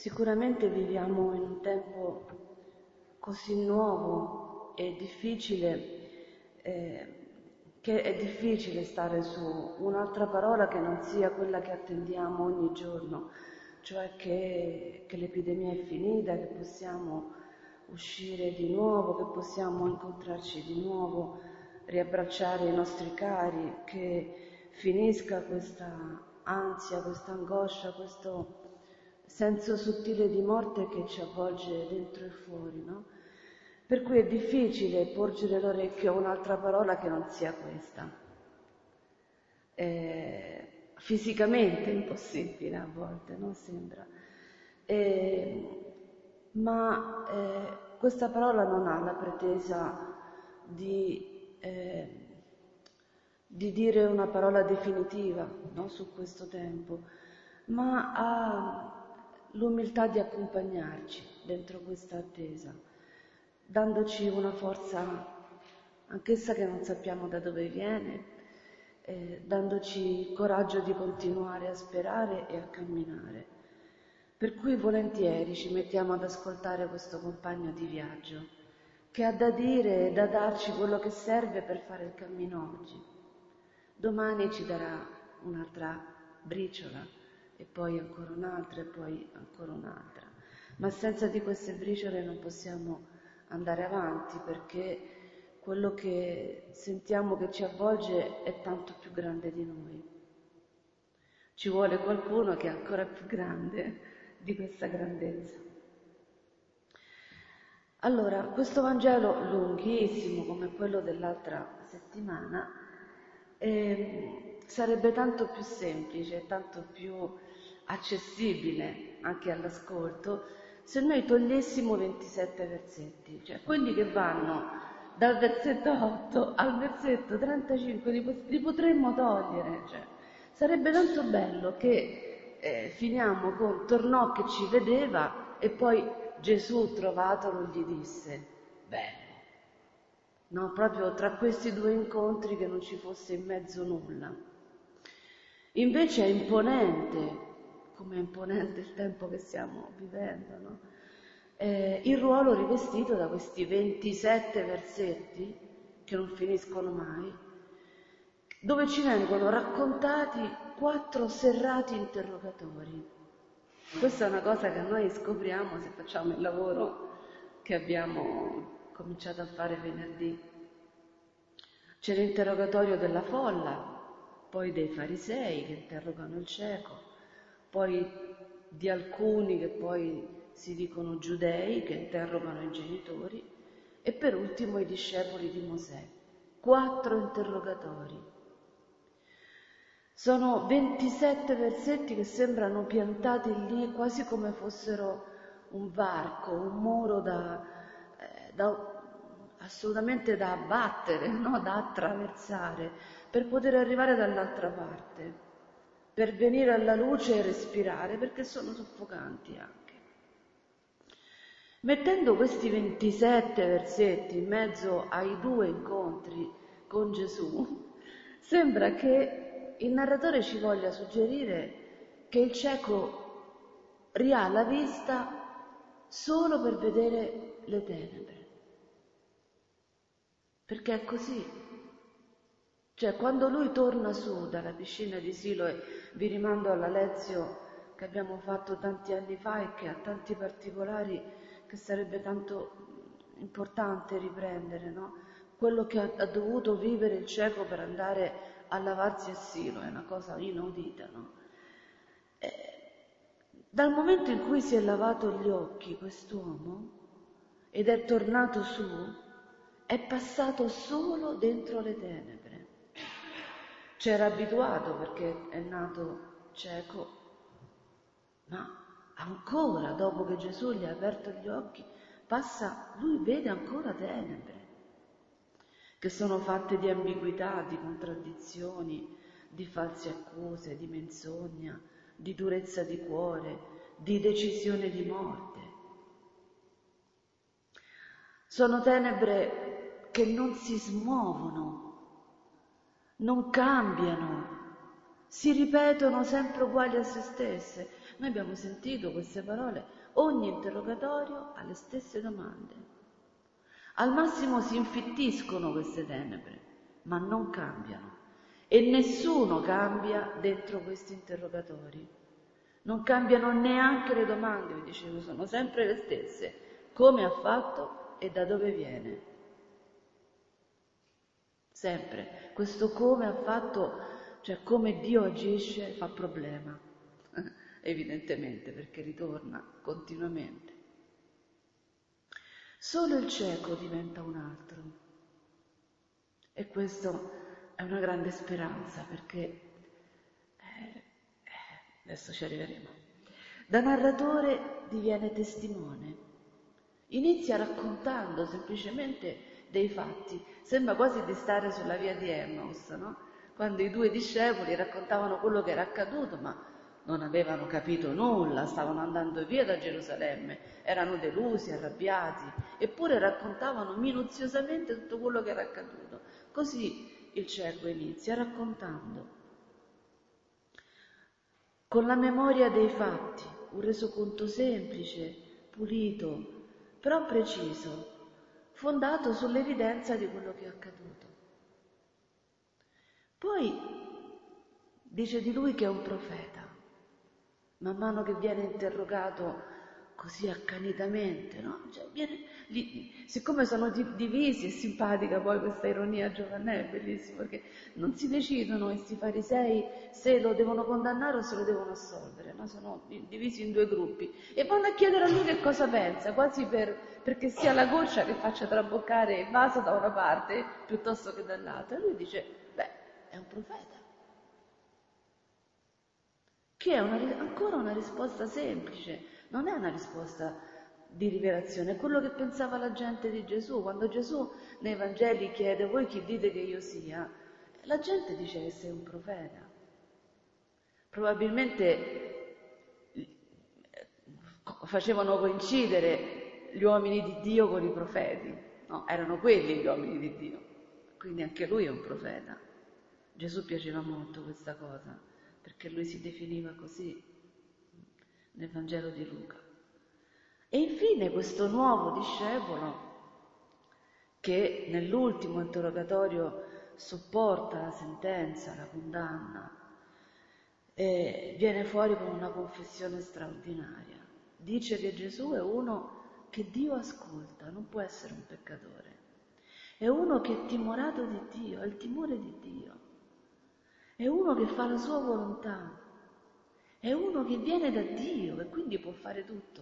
Sicuramente viviamo in un tempo così nuovo e difficile, che è difficile stare su un'altra parola che non sia quella che attendiamo ogni giorno, cioè che l'epidemia è finita, che possiamo uscire di nuovo, che possiamo incontrarci di nuovo, riabbracciare i nostri cari, che finisca questa ansia, questa angoscia, questo senso sottile di morte che ci avvolge dentro e fuori, no? Per cui è difficile porgere l'orecchio a un'altra parola che non sia questa. È fisicamente impossibile a volte, non sembra. Ma questa parola non ha la pretesa di dire una parola definitiva, no, su questo tempo, ma ha l'umiltà di accompagnarci dentro questa attesa, dandoci una forza anch'essa che non sappiamo da dove viene, dandoci il coraggio di continuare a sperare e a camminare. Per cui volentieri ci mettiamo ad ascoltare questo compagno di viaggio, che ha da dire e da darci quello che serve per fare il cammino oggi. Domani ci darà un'altra briciola, e poi ancora un'altra, e poi ancora un'altra. Ma senza di queste briciole non possiamo andare avanti, perché quello che sentiamo che ci avvolge è tanto più grande di noi. Ci vuole qualcuno che è ancora più grande di questa grandezza. Allora, questo Vangelo lunghissimo come quello dell'altra settimana sarebbe tanto più semplice, tanto più accessibile anche all'ascolto se noi togliessimo 27 versetti, cioè quelli che vanno dal versetto 8 al versetto 35 li potremmo togliere, cioè, sarebbe tanto bello che finiamo con tornò che ci vedeva e poi Gesù trovatolo gli disse, bello. No, proprio tra questi due incontri che non ci fosse in mezzo nulla. Invece è imponente, come è imponente il tempo che stiamo vivendo, no? Il ruolo rivestito da questi 27 versetti, che non finiscono mai, dove ci vengono raccontati 4 serrati interrogatori. Questa è una cosa che noi scopriamo se facciamo il lavoro che abbiamo cominciato a fare venerdì. C'è l'interrogatorio della folla, poi dei farisei che interrogano il cieco, poi di alcuni che poi si dicono giudei che interrogano i genitori e per ultimo i discepoli di Mosè. 4 interrogatori. Sono 27 versetti che sembrano piantati lì quasi come fossero un varco, un muro assolutamente da abbattere, no? Da attraversare, per poter arrivare dall'altra parte, per venire alla luce e respirare, perché sono soffocanti anche. Mettendo questi 27 versetti in mezzo ai 2 incontri con Gesù, sembra che il narratore ci voglia suggerire che il cieco riha la vista solo per vedere le tenebre. Perché è così. Cioè, quando lui torna su dalla piscina di Siloe, vi rimando alla lezione che abbiamo fatto tanti anni fa e che ha tanti particolari che sarebbe tanto importante riprendere, no? Quello che ha dovuto vivere il cieco per andare a lavarsi a Siloe, è una cosa inaudita, no? Dal momento in cui si è lavato gli occhi quest'uomo ed è tornato su, è passato solo dentro le tenebre. C'era abituato perché è nato cieco, ma ancora dopo che Gesù gli ha aperto gli occhi, lui vede ancora tenebre, che sono fatte di ambiguità, di contraddizioni, di false accuse, di menzogna, di durezza di cuore, di decisione di morte. Sono tenebre che non si smuovono, non cambiano, si ripetono sempre uguali a se stesse, Noi abbiamo sentito queste parole, ogni interrogatorio ha le stesse domande. Al massimo si infittiscono queste tenebre, ma non cambiano. E nessuno cambia dentro questi interrogatori. Non cambiano neanche le domande, vi dicevo, sono sempre le stesse. Come ha fatto e da dove viene? Sempre. Questo come ha fatto, cioè come Dio agisce, fa problema. Evidentemente, perché ritorna continuamente. Solo il cieco diventa un altro. E questo è una grande speranza, perché adesso ci arriveremo. Da narratore diviene testimone. Inizia raccontando semplicemente dei fatti. Sembra quasi di stare sulla via di Emmaus, no? Quando i due discepoli raccontavano quello che era accaduto, ma non avevano capito nulla, stavano andando via da Gerusalemme, erano delusi, arrabbiati, eppure raccontavano minuziosamente tutto quello che era accaduto. Così il cieco inizia raccontando, con la memoria dei fatti, un resoconto semplice, pulito, però preciso, fondato sull'evidenza di quello che è accaduto. Poi dice di lui che è un profeta. Man mano che viene interrogato così accanitamente, no? Cioè siccome sono divisi, è simpatica poi questa ironia giovanile, è bellissimo, perché non si decidono questi farisei se lo devono condannare o se lo devono assolvere, no? Sono divisi in due gruppi e vanno a chiedere a lui che cosa pensa, quasi perché sia la goccia che faccia traboccare il vaso da una parte piuttosto che dall'altra. E lui dice, beh, è un profeta. Che è ancora una risposta semplice, non è una risposta di rivelazione, è quello che pensava la gente di Gesù. Quando Gesù nei Vangeli chiede voi chi dite che io sia, la gente dice che sei un profeta. Probabilmente facevano coincidere gli uomini di Dio con i profeti, no? Erano quelli gli uomini di Dio, quindi anche lui è un profeta. Gesù piaceva molto questa cosa, perché lui si definiva così nel Vangelo di Luca. E infine questo nuovo discepolo, che nell'ultimo interrogatorio sopporta la sentenza, la condanna, viene fuori con una confessione straordinaria. Dice che Gesù è uno che Dio ascolta, non può essere un peccatore. È uno che è timorato di Dio, ha il timore di Dio. È uno che fa la sua volontà. È uno che viene da Dio e quindi può fare tutto.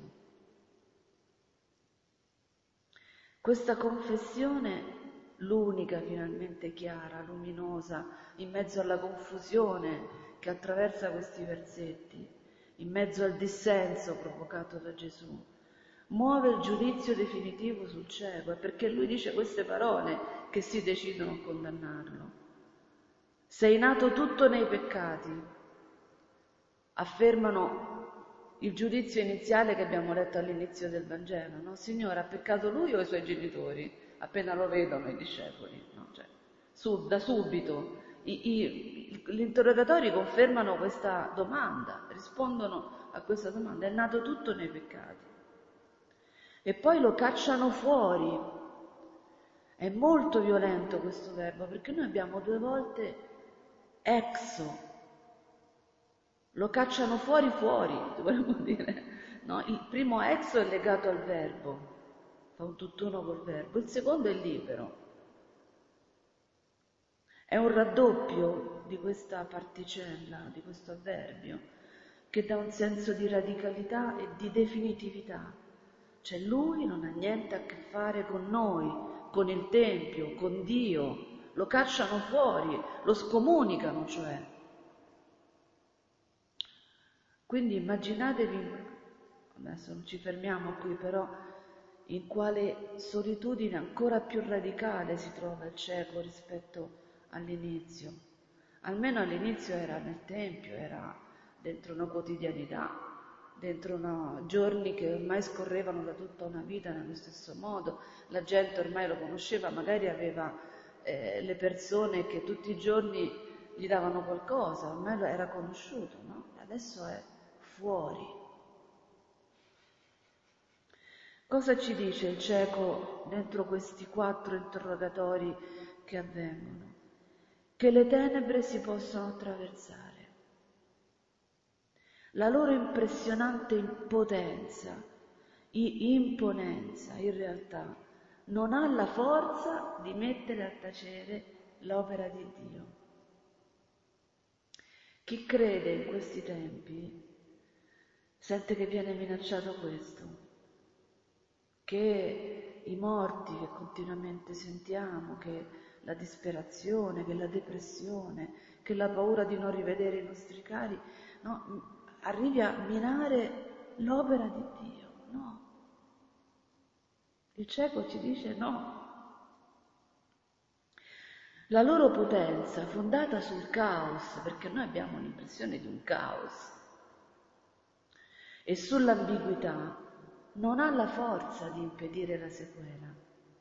Questa confessione, l'unica finalmente chiara, luminosa, in mezzo alla confusione che attraversa questi versetti, in mezzo al dissenso provocato da Gesù, muove il giudizio definitivo sul cieco. È perché lui dice queste parole che si decidono a condannarlo. Sei nato tutto nei peccati, affermano il giudizio iniziale che abbiamo letto all'inizio del Vangelo, no? Signore, ha peccato lui o i suoi genitori? Appena lo vedono i discepoli, no? Cioè, da subito gli interrogatori confermano questa domanda, rispondono a questa domanda, è nato tutto nei peccati. E poi lo cacciano fuori. È molto violento questo verbo, perché noi abbiamo due volte exo, lo cacciano fuori, dovremmo dire. No, il primo exo è legato al verbo, fa un tutt'uno col verbo, il secondo è libero. È un raddoppio di questa particella, di questo avverbio, che dà un senso di radicalità e di definitività. Cioè lui non ha niente a che fare con noi, con il Tempio, con Dio, lo cacciano fuori, lo scomunicano, cioè. Quindi immaginatevi, adesso non ci fermiamo qui, però in quale solitudine ancora più radicale si trova il cieco rispetto all'inizio. Almeno all'inizio era nel Tempio, era dentro una quotidianità, dentro giorni che ormai scorrevano da tutta una vita nello stesso modo, la gente ormai lo conosceva, magari aveva le persone che tutti i giorni gli davano qualcosa, ormai lo era conosciuto, no? Adesso è fuori. Cosa ci dice il cieco dentro questi 4 interrogatori che avvengono? Che le tenebre si possono attraversare. La loro impressionante impotenza, imponenza, in realtà, non ha la forza di mettere a tacere l'opera di Dio. Chi crede in questi tempi sente che viene minacciato questo, che i morti che continuamente sentiamo, che la disperazione, che la depressione, che la paura di non rivedere i nostri cari, no, arrivi a minare l'opera di Dio, no. Il cieco ci dice no. La loro potenza, fondata sul caos, perché noi abbiamo l'impressione di un caos, e sull'ambiguità, non ha la forza di impedire la sequela.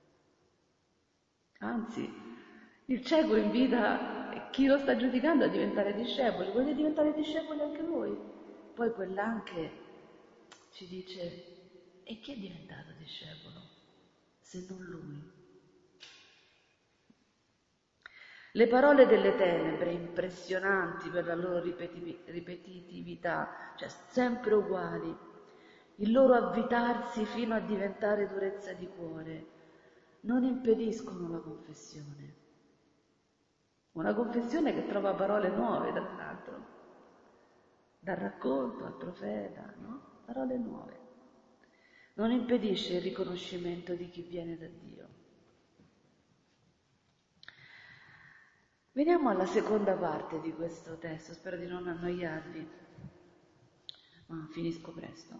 Anzi, il cieco invita chi lo sta giudicando a diventare discepoli. Volete diventare discepoli anche voi? Poi quell'anche ci dice, e chi è diventato discepolo se non lui? Le parole delle tenebre, impressionanti per la loro ripetitività, cioè sempre uguali, il loro avvitarsi fino a diventare durezza di cuore, non impediscono la confessione. Una confessione che trova parole nuove, tra l'altro, dal racconto al profeta, no? Parole nuove. Non impedisce il riconoscimento di chi viene da Dio. Veniamo alla seconda parte di questo testo, spero di non annoiarvi, ma finisco presto.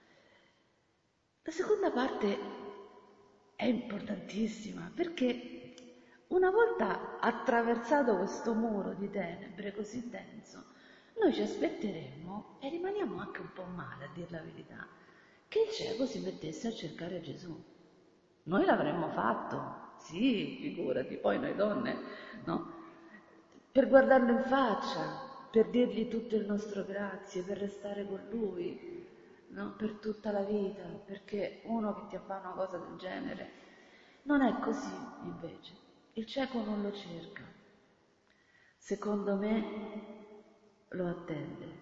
La seconda parte è importantissima perché una volta attraversato questo muro di tenebre così denso, noi ci aspetteremmo, e rimaniamo anche un po' male a dir la verità, che il cieco si mettesse a cercare Gesù. Noi l'avremmo fatto, sì, figurati, poi noi donne, no? Per guardarlo in faccia, per dirgli tutto il nostro grazie, per restare con lui, no? Per tutta la vita, perché uno che ti fa una cosa del genere non è così invece. Il cieco non lo cerca. Secondo me lo attende.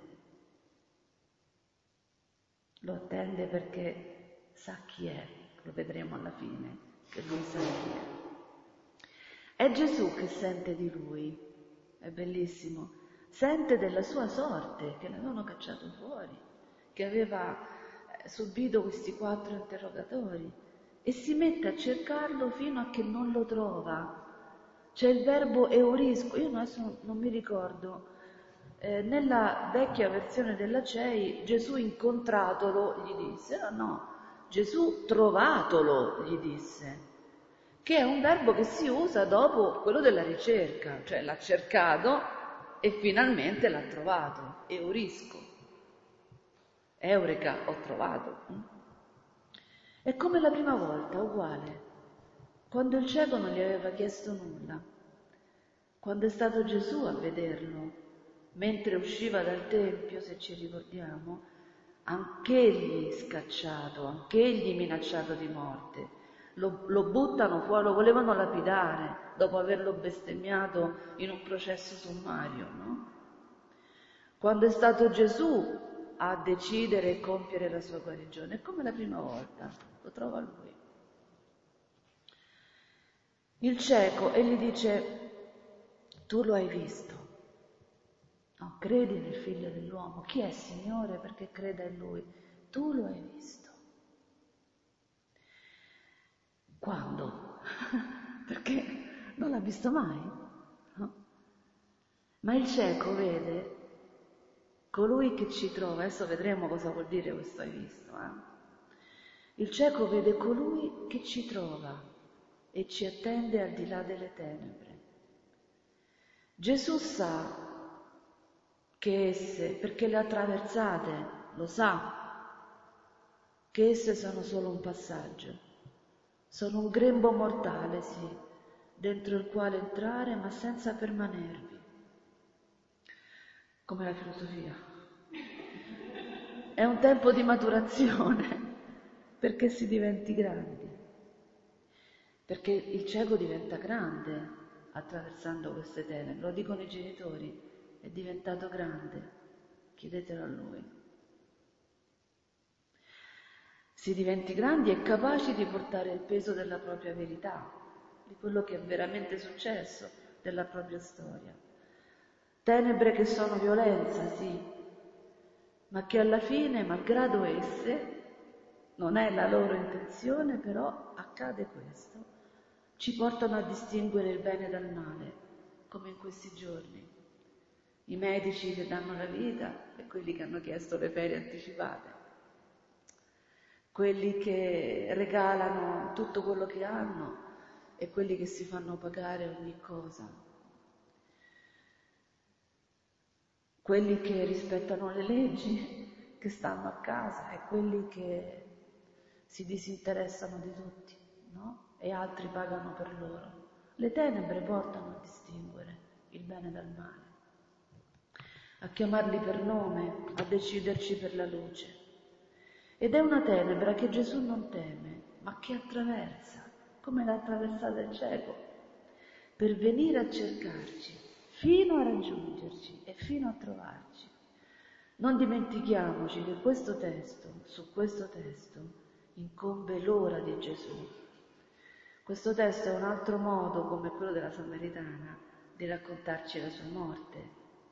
Lo attende perché sa chi è, lo vedremo alla fine, che lui sa chi è. È Gesù che sente di lui. È bellissimo, sente della sua sorte, che l'avevano cacciato fuori, che aveva subito questi 4 interrogatori e si mette a cercarlo fino a che non lo trova. C'è il verbo eurisco, io adesso non mi ricordo, nella vecchia versione della CEI Gesù incontratolo gli disse, no, Gesù trovatolo gli disse, che è un verbo che si usa dopo quello della ricerca, cioè l'ha cercato e finalmente l'ha trovato, eurisco, eureka, ho trovato. È come la prima volta, uguale, quando il cieco non gli aveva chiesto nulla, quando è stato Gesù a vederlo, mentre usciva dal Tempio, se ci ricordiamo, anch'egli scacciato, anch'egli minacciato di morte. Lo buttano fuori, lo volevano lapidare dopo averlo bestemmiato in un processo sommario, no? Quando è stato Gesù a decidere e compiere la sua guarigione, è come la prima volta, lo trova lui. Il cieco e gli dice, tu lo hai visto, no, credi nel figlio dell'uomo, chi è Signore perché creda in lui, tu lo hai visto. Quando? Perché non l'ha visto mai, no? Ma il cieco vede colui che ci trova, adesso vedremo cosa vuol dire questo hai visto, Il cieco vede colui che ci trova e ci attende al di là delle tenebre. Gesù sa che esse, perché le ha attraversate, lo sa, che esse sono solo un passaggio. Sono un grembo mortale, sì, dentro il quale entrare ma senza permanervi. Come la filosofia. è un tempo di maturazione perché si diventi grandi, perché il cieco diventa grande attraversando queste tenebre, lo dicono i genitori, è diventato grande, chiedetelo a lui. Si diventi grandi e capaci di portare il peso della propria verità, di quello che è veramente successo, della propria storia. Tenebre che sono violenza, sì, ma che alla fine, malgrado esse, non è la loro intenzione, però accade questo, ci portano a distinguere il bene dal male, come in questi giorni. I medici che danno la vita e quelli che hanno chiesto le ferie anticipate, quelli che regalano tutto quello che hanno e quelli che si fanno pagare ogni cosa, quelli che rispettano le leggi, che stanno a casa e quelli che si disinteressano di tutti, no? E altri pagano per loro. Le tenebre portano a distinguere il bene dal male, a chiamarli per nome, a deciderci per la luce. Ed è una tenebra che Gesù non teme, ma che attraversa, come l'ha attraversata il cieco, per venire a cercarci, fino a raggiungerci e fino a trovarci. Non dimentichiamoci che su questo testo, incombe l'ora di Gesù. Questo testo è un altro modo, come quello della Samaritana, di raccontarci la sua morte.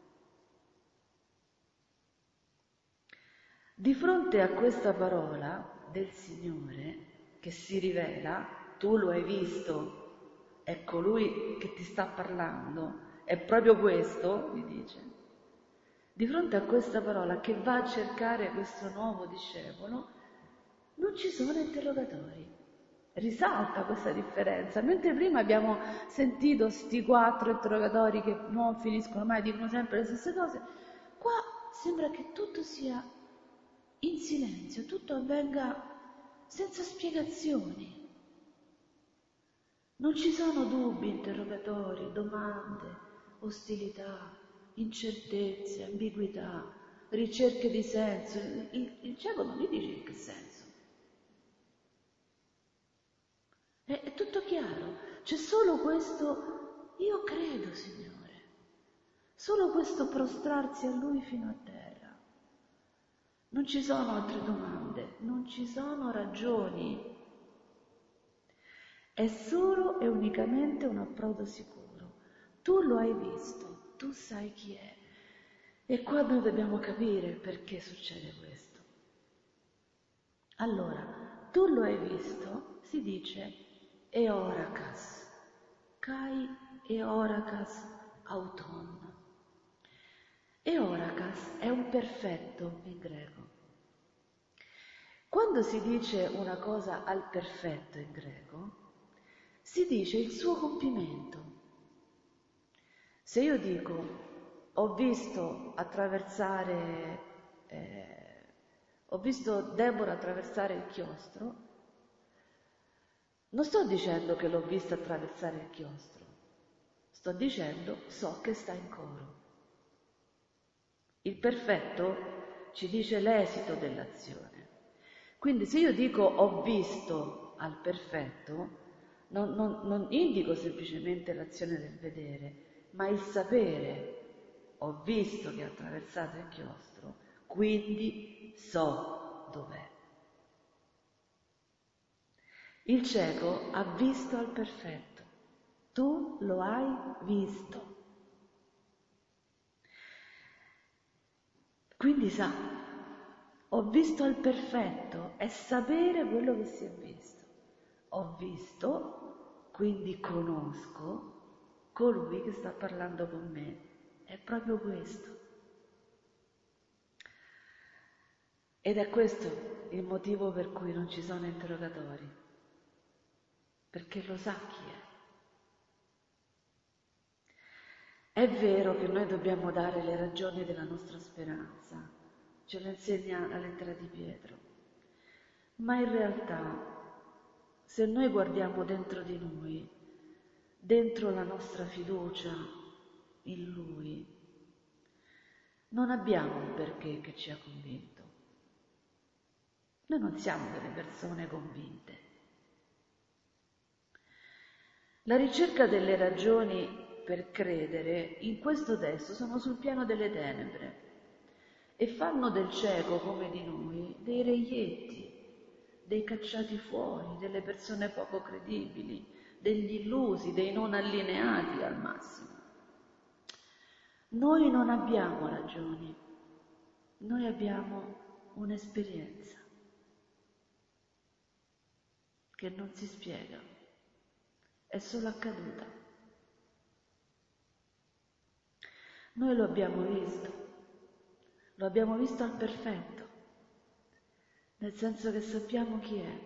Di fronte a questa parola del Signore che si rivela, tu lo hai visto, è colui che ti sta parlando, è proprio questo, gli dice. Di fronte a questa parola che va a cercare questo nuovo discepolo, non ci sono interrogatori. Risalta questa differenza. Mentre prima abbiamo sentito sti 4 interrogatori che non finiscono mai, dicono sempre le stesse cose, qua sembra che tutto sia in silenzio, tutto avvenga senza spiegazioni. Non ci sono dubbi, interrogatori, domande, ostilità, incertezze, ambiguità, ricerche di senso. Il cieco non gli dice in che senso. È tutto chiaro. C'è solo questo, io credo, Signore. Solo questo prostrarsi a Lui fino a terra. Non ci sono altre domande, non ci sono ragioni. È solo e unicamente un approdo sicuro. Tu lo hai visto, tu sai chi è. E qua noi dobbiamo capire perché succede questo. Allora, tu lo hai visto, si dice eoracas, kai eoracas auton. Eoracas è un perfetto in greco. Quando si dice una cosa al perfetto in greco, si dice il suo compimento. Se io dico ho visto Deborah attraversare il chiostro, non sto dicendo che l'ho vista attraversare il chiostro, sto dicendo so che sta in coro. Il perfetto ci dice l'esito dell'azione. Quindi se io dico ho visto al perfetto, non indico semplicemente l'azione del vedere, ma il sapere. Ho visto che ha attraversato il chiostro, quindi so dov'è. Il cieco ha visto al perfetto, tu lo hai visto. Quindi sa, ho visto al perfetto, è sapere quello che si è visto. Ho visto, quindi conosco colui che sta parlando con me. È proprio questo. Ed è questo il motivo per cui non ci sono interrogatori, perché lo sa chi è. È vero che noi dobbiamo dare le ragioni della nostra speranza, ce lo insegna la lettera di Pietro, ma in realtà se noi guardiamo dentro di noi, dentro la nostra fiducia in Lui, non abbiamo un perché che ci ha convinto. Noi non siamo delle persone convinte. La ricerca delle ragioni per credere in questo testo sono sul piano delle tenebre e fanno del cieco come di noi dei reietti, dei cacciati fuori, delle persone poco credibili, degli illusi, dei non allineati al massimo. Noi non abbiamo ragioni, noi abbiamo un'esperienza che non si spiega, è solo accaduta. Noi lo abbiamo visto al perfetto, nel senso che sappiamo chi è.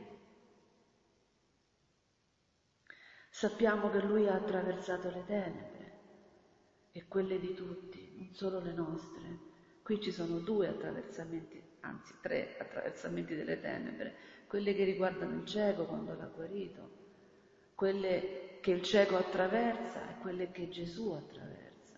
Sappiamo che Lui ha attraversato le tenebre e quelle di tutti, non solo le nostre. Qui ci sono 2 attraversamenti, anzi 3 attraversamenti delle tenebre, quelle che riguardano il cieco quando l'ha guarito, quelle che il cieco attraversa e quelle che Gesù attraversa.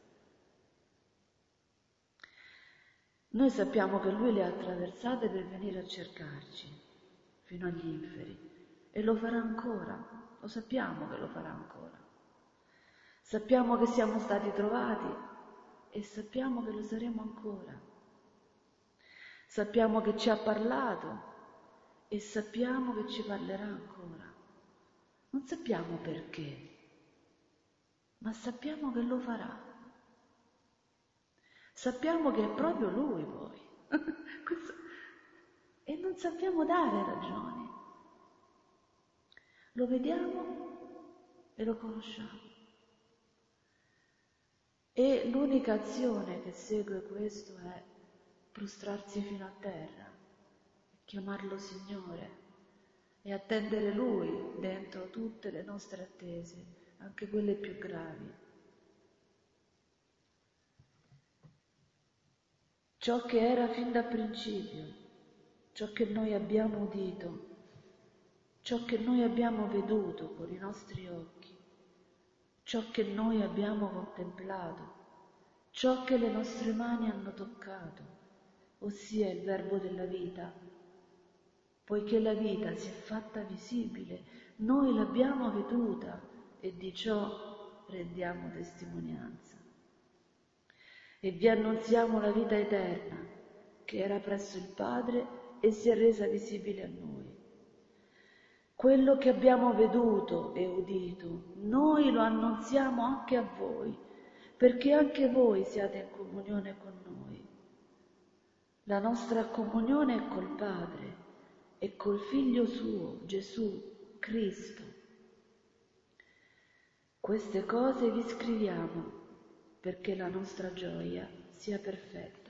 Noi sappiamo che Lui le ha attraversate per venire a cercarci fino agli inferi e lo farà ancora. Lo sappiamo che lo farà ancora. Sappiamo che siamo stati trovati e sappiamo che lo saremo ancora. Sappiamo che ci ha parlato e sappiamo che ci parlerà ancora. Non sappiamo perché, ma sappiamo che lo farà. Sappiamo che è proprio Lui poi. E non sappiamo dare ragioni. Lo vediamo e lo conosciamo. E l'unica azione che segue questo è prostrarsi fino a terra, chiamarlo Signore e attendere Lui dentro tutte le nostre attese, anche quelle più gravi. Ciò che era fin da principio, ciò che noi abbiamo udito, ciò che noi abbiamo veduto con i nostri occhi, ciò che noi abbiamo contemplato, ciò che le nostre mani hanno toccato, ossia il Verbo della vita. Poiché la vita si è fatta visibile, noi l'abbiamo veduta e di ciò rendiamo testimonianza. E vi annunziamo la vita eterna, che era presso il Padre e si è resa visibile a noi. Quello che abbiamo veduto e udito, noi lo annunziamo anche a voi, perché anche voi siate in comunione con noi. La nostra comunione è col Padre e col Figlio suo, Gesù Cristo. Queste cose vi scriviamo perché la nostra gioia sia perfetta.